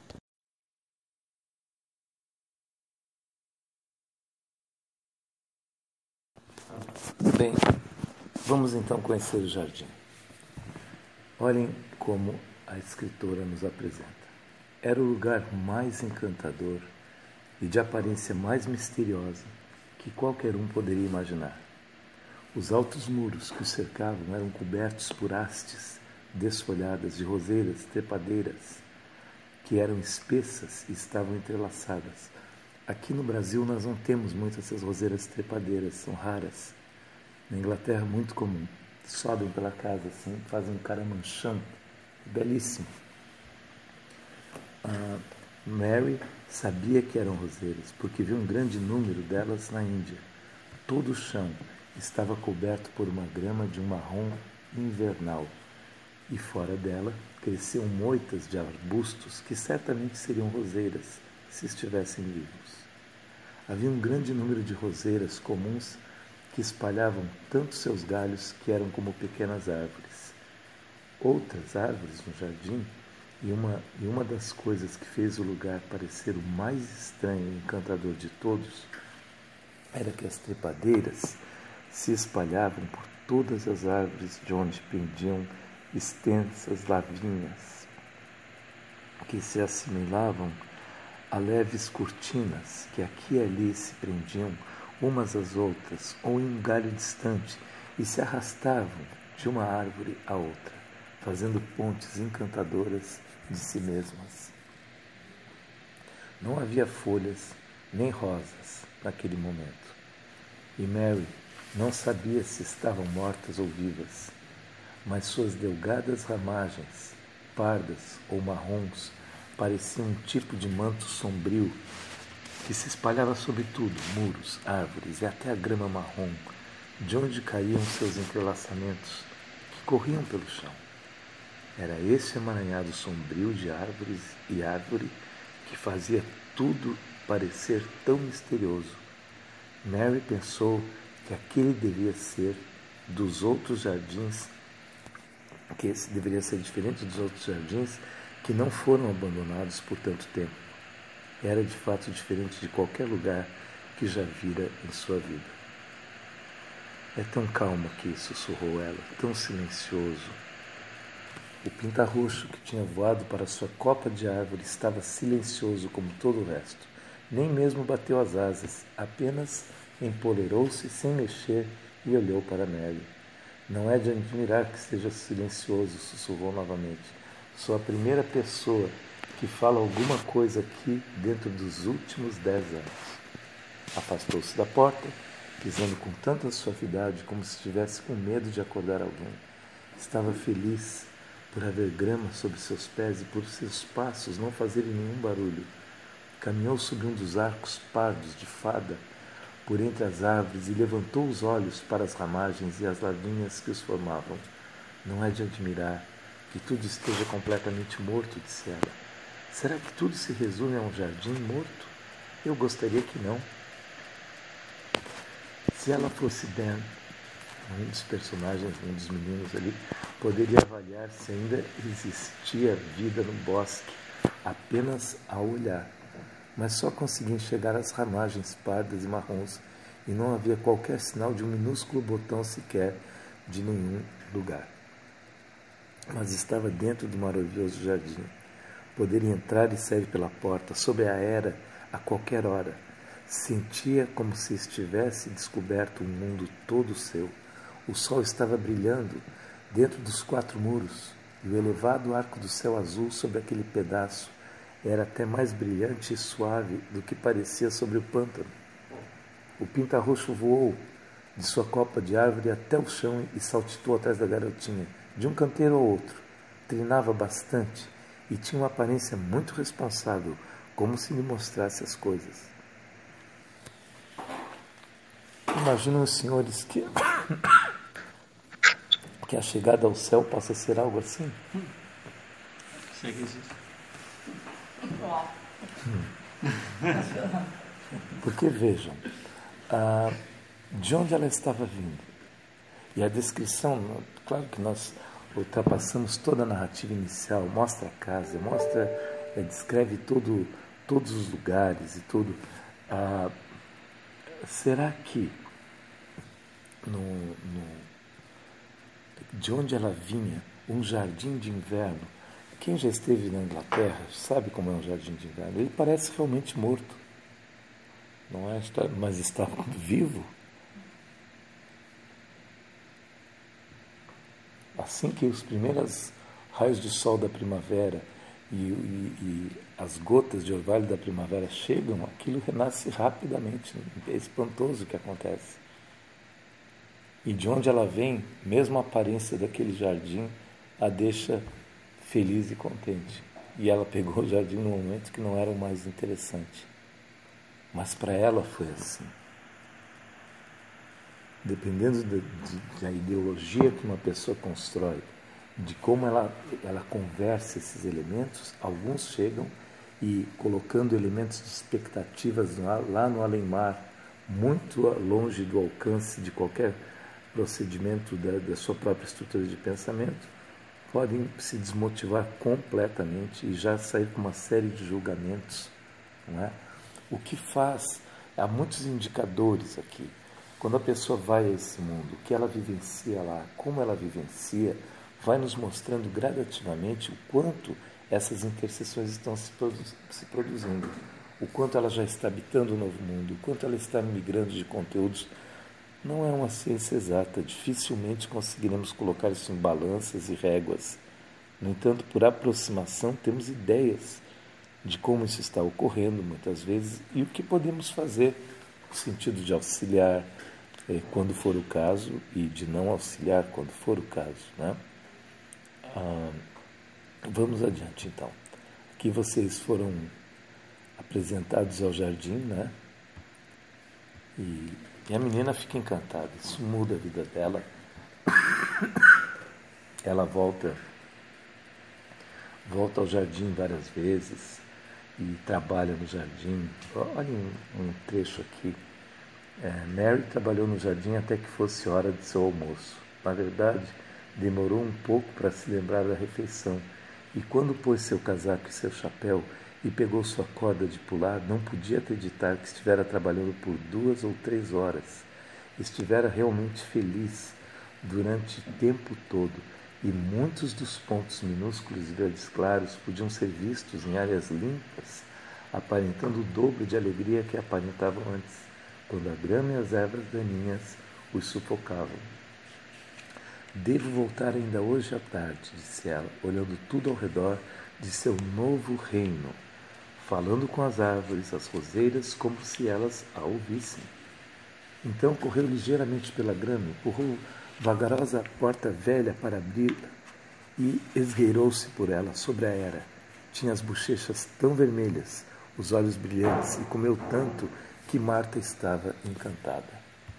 Bem, vamos então conhecer o jardim. Olhem como a escritora nos apresenta. Era o lugar mais encantador e de aparência mais misteriosa que qualquer um poderia imaginar. Os altos muros que o cercavam eram cobertos por hastes desfolhadas de roseiras trepadeiras, que eram espessas e estavam entrelaçadas. Aqui no Brasil nós não temos muitas essas roseiras trepadeiras, são raras. Na Inglaterra, muito comum. Sobem pela casa assim, fazem um caramanchão belíssimo. Ah, Mary sabia que eram roseiras, porque viu um grande número delas na Índia. Todo o chão estava coberto por uma grama de um marrom invernal, e fora dela cresciam moitas de arbustos que certamente seriam roseiras se estivessem vivos. Havia um grande número de roseiras comuns que espalhavam tanto seus galhos que eram como pequenas árvores. Outras árvores no jardim, e uma, e uma das coisas que fez o lugar parecer o mais estranho e encantador de todos, era que as trepadeiras se espalhavam por todas as árvores de onde pendiam extensas lavinhas, que se assimilavam a leves cortinas que aqui e ali se prendiam umas às outras, ou em um galho distante, e se arrastavam de uma árvore a outra, fazendo pontes encantadoras de si mesmas. Não havia folhas nem rosas naquele momento, e Mary não sabia se estavam mortas ou vivas, mas suas delgadas ramagens, pardas ou marrons, pareciam um tipo de manto sombrio que se espalhava sobre tudo, muros, árvores e até a grama marrom, de onde caíam seus entrelaçamentos, que corriam pelo chão. Era esse emaranhado sombrio de árvores e árvore que fazia tudo parecer tão misterioso. Mary pensou que aquele devia ser dos outros jardins, que esse deveria ser diferente dos outros jardins que não foram abandonados por tanto tempo. Era de fato diferente de qualquer lugar que já vira em sua vida. É tão calmo aqui, sussurrou ela, tão silencioso. O pinta-roxo, que tinha voado para sua copa de árvore, estava silencioso como todo o resto. Nem mesmo bateu as asas, apenas empoleirou-se sem mexer e olhou para Mary. Não é de admirar que seja silencioso, sussurrou novamente. Sou a primeira pessoa que fala alguma coisa aqui dentro dos últimos dez anos. Afastou-se da porta, pisando com tanta suavidade como se estivesse com medo de acordar alguém. Estava feliz por haver grama sob seus pés e por seus passos não fazerem nenhum barulho. Caminhou sobre um dos arcos pardos de fada por entre as árvores e levantou os olhos para as ramagens e as ladinhas que os formavam. Não é de admirar que tudo esteja completamente morto, disse ela. Será que tudo se resume a um jardim morto? Eu gostaria que não. Se ela fosse Ben, um dos personagens, um dos meninos ali, poderia avaliar se ainda existia vida no bosque, apenas ao olhar. Mas só conseguia enxergar as ramagens pardas e marrons, e não havia qualquer sinal de um minúsculo botão sequer de nenhum lugar. Mas estava dentro do maravilhoso jardim. Poderia entrar e sair pela porta, sob a era, a qualquer hora. Sentia como se estivesse descoberto um mundo todo seu. O sol estava brilhando dentro dos quatro muros, e o elevado arco do céu azul sobre aquele pedaço era até mais brilhante e suave do que parecia sobre o pântano. O pinta-roxo voou de sua copa de árvore até o chão e saltitou atrás da garotinha, de um canteiro ao outro. Trinava bastante e tinha uma aparência muito responsável, como se lhe mostrasse as coisas. Imaginam os senhores que, que a chegada ao céu possa ser algo assim? Sei que existe. Porque vejam, ah, de onde ela estava vindo. E a descrição, claro que nós ultrapassamos toda a narrativa inicial, mostra a casa, mostra, é, descreve todo, todos os lugares e tudo. Ah, será que no, no, de onde ela vinha, um jardim de inverno? Quem já esteve na Inglaterra sabe como é um jardim de inverno. Ele parece realmente morto, não é? Mas está vivo. Assim que os primeiros raios de sol da primavera e, e, e as gotas de orvalho da primavera chegam, aquilo renasce rapidamente. É espantoso o que acontece. E de onde ela vem, mesmo a aparência daquele jardim a deixa feliz e contente. E ela pegou o jardim no momento que não era o mais interessante. Mas para ela foi assim. Dependendo de, de, da ideologia que uma pessoa constrói, de como ela, ela conversa esses elementos, alguns chegam e colocando elementos de expectativas lá, lá no além-mar, muito longe do alcance de qualquer procedimento da, da sua própria estrutura de pensamento, podem se desmotivar completamente e já sair com uma série de julgamentos. Não é? O que faz, há muitos indicadores aqui. Quando a pessoa vai a esse mundo, o que ela vivencia lá, como ela vivencia, vai nos mostrando gradativamente o quanto essas interseções estão se, produ se produzindo, o quanto ela já está habitando o novo mundo, o quanto ela está migrando de conteúdos. Não é uma ciência exata, dificilmente conseguiremos colocar isso em balanças e réguas. No entanto, por aproximação, temos ideias de como isso está ocorrendo muitas vezes e o que podemos fazer no sentido de auxiliar eh, quando for o caso e de não auxiliar quando for o caso. Né? Ah, vamos adiante, então. Aqui vocês foram apresentados ao jardim, né? E, e a menina fica encantada. Isso muda a vida dela. Ela volta, volta ao jardim várias vezes e trabalha no jardim. Olha um, um trecho aqui. É, Mary trabalhou no jardim até que fosse hora de seu almoço. Na verdade, demorou um pouco para se lembrar da refeição, e quando pôs seu casaco e seu chapéu e pegou sua corda de pular, não podia acreditar que estivera trabalhando por duas ou três horas. Estivera realmente feliz durante o tempo todo. e muitos dos pontos minúsculos e verdes claros podiam ser vistos em áreas limpas, aparentando o dobro de alegria que aparentavam antes, quando a grama e as ervas daninhas os sufocavam. Devo voltar ainda hoje à tarde, disse ela, olhando tudo ao redor de seu novo reino, falando com as árvores, as roseiras, como se elas a ouvissem. Então correu ligeiramente pela grama, empurrou vagarosa a porta velha para abri-la e esgueirou-se por ela sobre a era. Tinha as bochechas tão vermelhas, os olhos brilhantes, e comeu tanto que Marta estava encantada.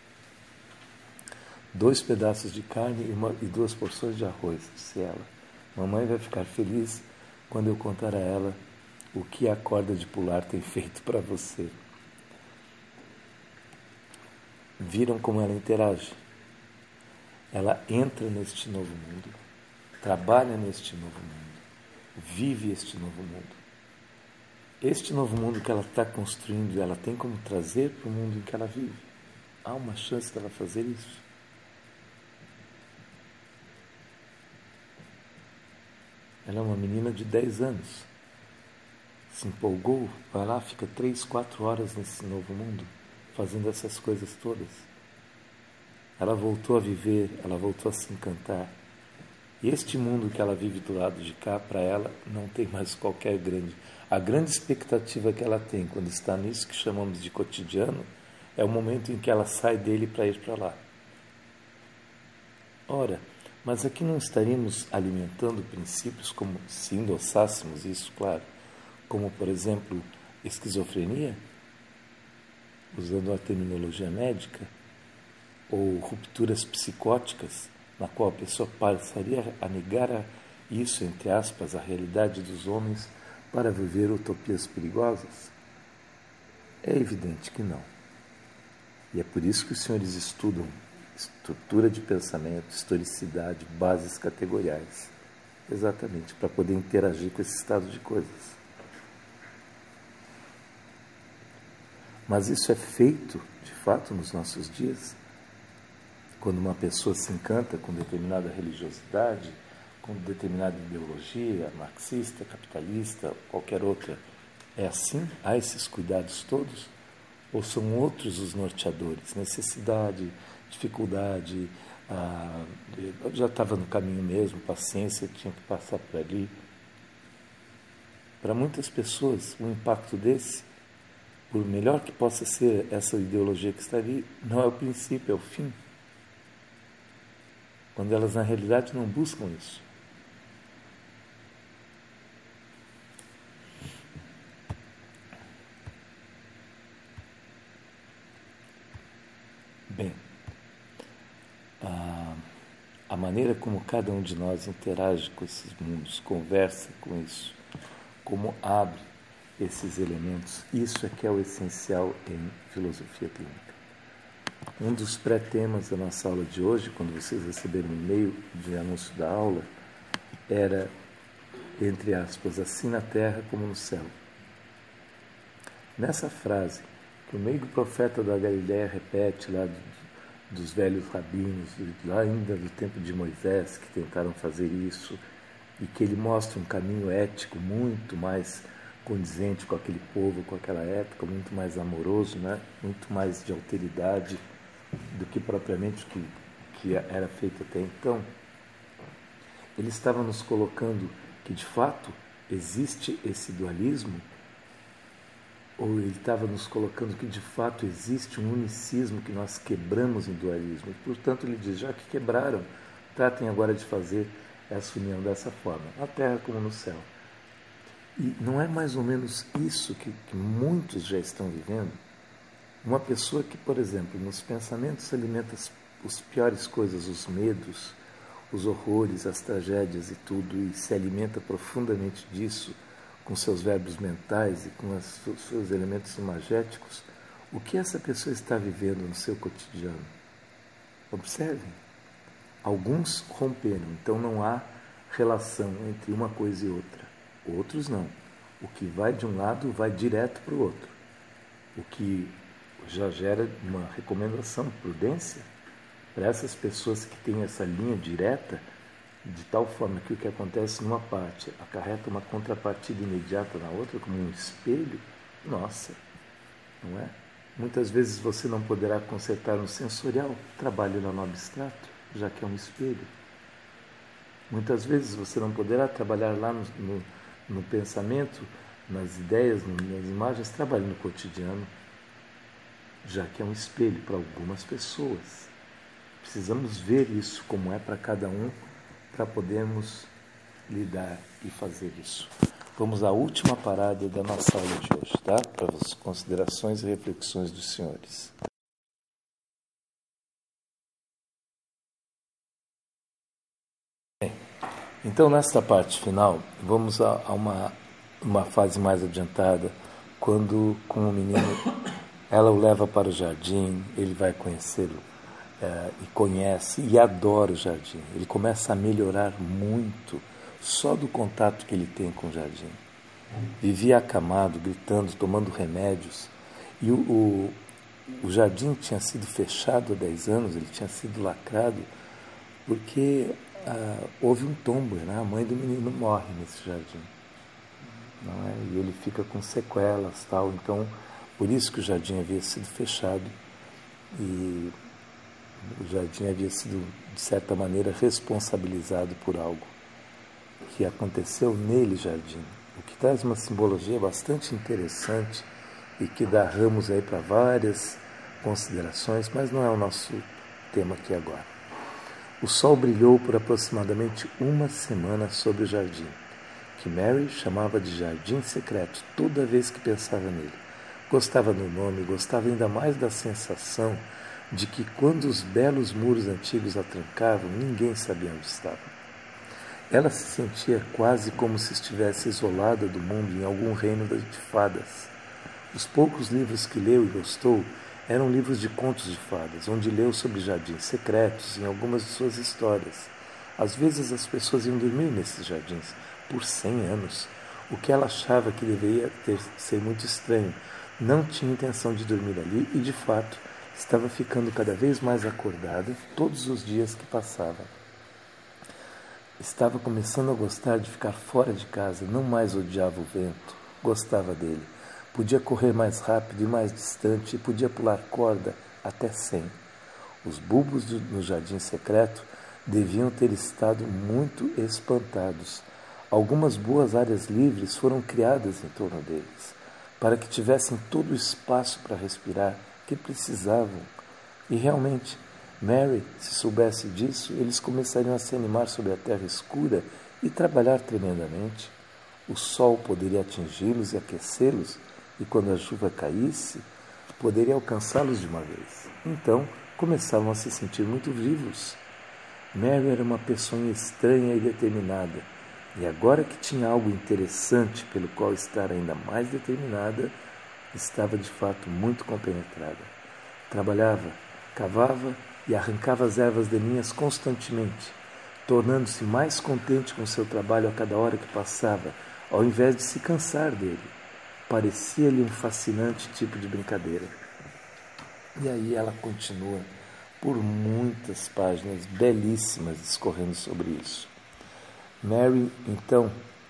Dois pedaços de carne e, uma, e duas porções de arroz, disse ela. Mamãe vai ficar feliz quando eu contar a ela o que a corda de pular tem feito para você. Viram como ela interage? Ela entra neste novo mundo, trabalha neste novo mundo, vive este novo mundo. Este novo mundo que ela está construindo, ela tem como trazer para o mundo em que ela vive. Há uma chance dela fazer isso. Ela é uma menina de dez anos. Se empolgou, vai lá, fica três, quatro horas nesse novo mundo, fazendo essas coisas todas. Ela voltou a viver, ela voltou a se encantar. E este mundo que ela vive do lado de cá, para ela, não tem mais qualquer grande... A grande expectativa que ela tem quando está nisso que chamamos de cotidiano é o momento em que ela sai dele para ir para lá. Ora, mas aqui não estaríamos alimentando princípios como, se endossássemos isso, claro, como, por exemplo, esquizofrenia, usando a terminologia médica, ou rupturas psicóticas, na qual a pessoa passaria a negar a isso, entre aspas, a realidade dos homens para viver utopias perigosas? É evidente que não. E é por isso que os senhores estudam estrutura de pensamento, historicidade, bases categoriais, exatamente para poder interagir com esse estado de coisas. Mas isso é feito, de fato, nos nossos dias? Quando uma pessoa se encanta com determinada religiosidade, com determinada ideologia, marxista, capitalista, qualquer outra, é assim? Há esses cuidados todos? Ou são outros os norteadores? Necessidade, dificuldade, ah, eu já estava no caminho mesmo, paciência, tinha que passar por ali. Para muitas pessoas, o impacto desse, por melhor que possa ser essa ideologia que está ali, não é o princípio, é o fim. Quando elas, na realidade, não buscam isso. Bem, a, a maneira como cada um de nós interage com esses mundos, conversa com isso, como abre esses elementos, isso é que é o essencial em filosofia clínica. Um dos pré-temas da nossa aula de hoje, quando vocês receberam um e-mail de anúncio da aula, era, entre aspas, assim na terra como no céu. Nessa frase, que o meigo profeta da Galileia repete lá do, dos velhos rabinos, lá ainda do tempo de Moisés, que tentaram fazer isso, e que ele mostra um caminho ético muito mais condizente com aquele povo, com aquela época, muito mais amoroso, né? Muito mais de alteridade do que propriamente o que, que era feito até então. Ele estava nos colocando que, de fato, existe esse dualismo, ou ele estava nos colocando que, de fato, existe um unicismo que nós quebramos em dualismo. E, portanto, ele diz, já que quebraram, tratem agora de fazer essa união dessa forma, na terra como no céu. E não é mais ou menos isso que, que muitos já estão vivendo? Uma pessoa que, por exemplo, nos pensamentos alimenta as, as piores coisas, os medos, os horrores, as tragédias e tudo, e se alimenta profundamente disso, com seus verbos mentais e com os seus elementos imagéticos, o que essa pessoa está vivendo no seu cotidiano? Observem. Alguns romperam, então não há relação entre uma coisa e outra. Outros não. O que vai de um lado vai direto para o outro. O que já gera uma recomendação, prudência, para essas pessoas que têm essa linha direta, de tal forma que o que acontece numa parte acarreta uma contrapartida imediata na outra, como um espelho, nossa, não é? Muitas vezes você não poderá consertar um sensorial, trabalhe lá no abstrato, já que é um espelho. Muitas vezes você não poderá trabalhar lá no, no, no pensamento, nas ideias, nas imagens, trabalhe no cotidiano, já que é um espelho para algumas pessoas. Precisamos ver isso como é para cada um, para podermos lidar e fazer isso. Vamos à última parada da nossa aula de hoje, tá? Para as considerações e reflexões dos senhores. Bem, então, nesta parte final, vamos a, a uma, uma fase mais adiantada, quando, com o menino, ela o leva para o jardim, ele vai conhecê-lo. É, e conhece e adora o jardim. Ele começa a melhorar muito só do contato que ele tem com o jardim. Vivia acamado, gritando, tomando remédios. E o, o, o jardim tinha sido fechado há dez anos, ele tinha sido lacrado, porque ah, houve um tombo, né? A mãe do menino morre nesse jardim. Não é? E ele fica com sequelas, tal. Então, por isso que o jardim havia sido fechado e o jardim havia sido, de certa maneira, responsabilizado por algo que aconteceu nele, jardim. O que traz uma simbologia bastante interessante e que dá ramos aí para várias considerações, mas não é o nosso tema aqui agora. O sol brilhou por aproximadamente uma semana sobre o jardim, que Mary chamava de jardim secreto toda vez que pensava nele. Gostava do nome, gostava ainda mais da sensação de que quando os belos muros antigos a trancavam, ninguém sabia onde estava. Ela se sentia quase como se estivesse isolada do mundo em algum reino de fadas. Os poucos livros que leu e gostou eram livros de contos de fadas, onde leu sobre jardins secretos em algumas de suas histórias. Às vezes as pessoas iam dormir nesses jardins por cem anos, o que ela achava que deveria ter, ser muito estranho. Não tinha intenção de dormir ali e, de fato, estava ficando cada vez mais acordada todos os dias que passava. Estava começando a gostar de ficar fora de casa, não mais odiava o vento, gostava dele. Podia correr mais rápido e mais distante e podia pular corda até cem. Os bulbos do, no jardim secreto deviam ter estado muito espantados. Algumas boas áreas livres foram criadas em torno deles, para que tivessem todo o espaço para respirar que precisavam. E realmente, Mary, se soubesse disso, eles começariam a se animar sobre a terra escura e trabalhar tremendamente. O sol poderia atingi-los e aquecê-los, e quando a chuva caísse, poderia alcançá-los de uma vez. Então, começavam a se sentir muito vivos. Mary era uma pessoa estranha e determinada, e agora que tinha algo interessante pelo qual estar ainda mais determinada, estava de fato muito compenetrada. Trabalhava, cavava e arrancava as ervas daninhas constantemente, tornando-se mais contente com seu trabalho a cada hora que passava, ao invés de se cansar dele. Parecia-lhe um fascinante tipo de brincadeira. E aí ela continua por muitas páginas belíssimas discorrendo sobre isso. Mary, então,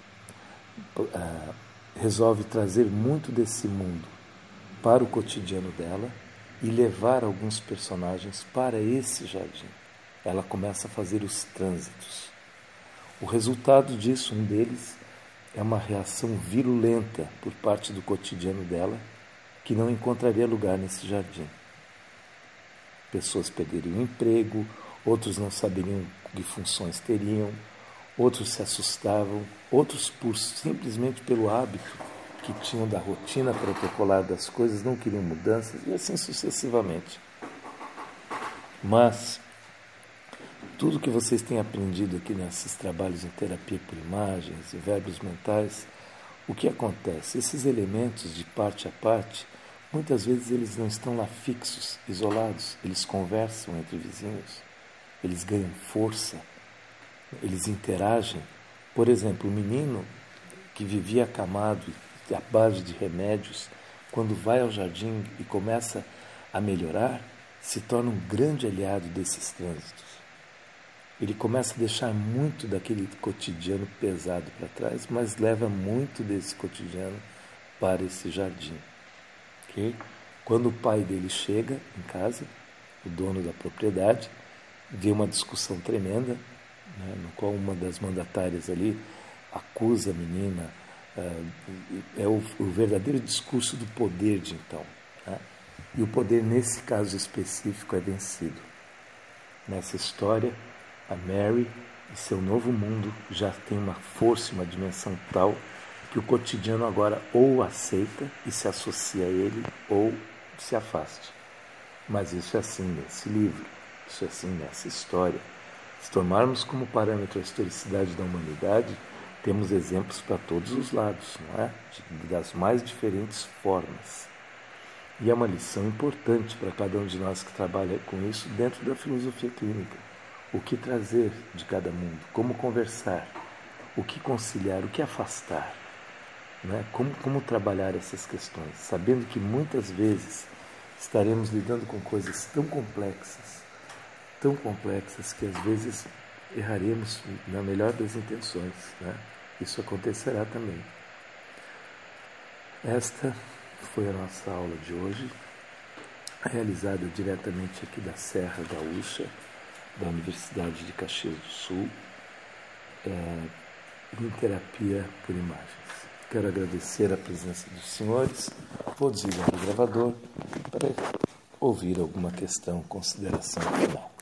uh, resolve trazer muito desse mundo para o cotidiano dela e levar alguns personagens para esse jardim. Ela começa a fazer os trânsitos. O resultado disso, um deles, é uma reação virulenta por parte do cotidiano dela, que não encontraria lugar nesse jardim. Pessoas perderiam o emprego, outros não saberiam que funções teriam, outros se assustavam, outros, por, simplesmente pelo hábito que tinham da rotina protocolar das coisas, não queriam mudanças, e assim sucessivamente. Mas tudo que vocês têm aprendido aqui nesses trabalhos em terapia por imagens e verbos mentais, o que acontece? Esses elementos de parte a parte, muitas vezes eles não estão lá fixos, isolados, eles conversam entre vizinhos, eles ganham força, eles interagem. Por exemplo, o menino que vivia acamado à base de remédios, quando vai ao jardim e começa a melhorar, se torna um grande aliado desses trânsitos. ele começa a deixar muito daquele cotidiano pesado para trás, mas leva muito desse cotidiano para esse jardim. Okay? Quando o pai dele chega em casa, o dono da propriedade, vê uma discussão tremenda, né, no qual uma das mandatárias ali acusa a menina, é, é o, o verdadeiro discurso do poder de então. Né? E o poder, nesse caso específico, é vencido. Nessa história, a Mary e seu novo mundo já tem uma força, uma dimensão tal que o cotidiano agora ou aceita e se associa a ele ou se afaste. Mas isso é assim nesse livro, isso é assim nessa história. Se tomarmos como parâmetro a historicidade da humanidade, temos exemplos para todos os lados, não é? De, das mais diferentes formas. E é uma lição importante para cada um de nós que trabalha com isso dentro da filosofia clínica. O que trazer de cada mundo, como conversar, o que conciliar, o que afastar, né? como, como trabalhar essas questões, sabendo que muitas vezes estaremos lidando com coisas tão complexas, tão complexas que às vezes erraremos na melhor das intenções. Né? Isso acontecerá também. Esta foi a nossa aula de hoje, realizada diretamente aqui da Serra Gaúcha, da Universidade de Caxias do Sul, é, em terapia por imagens. Quero agradecer a presença dos senhores. Vou desligar o gravador para ouvir alguma questão, consideração final.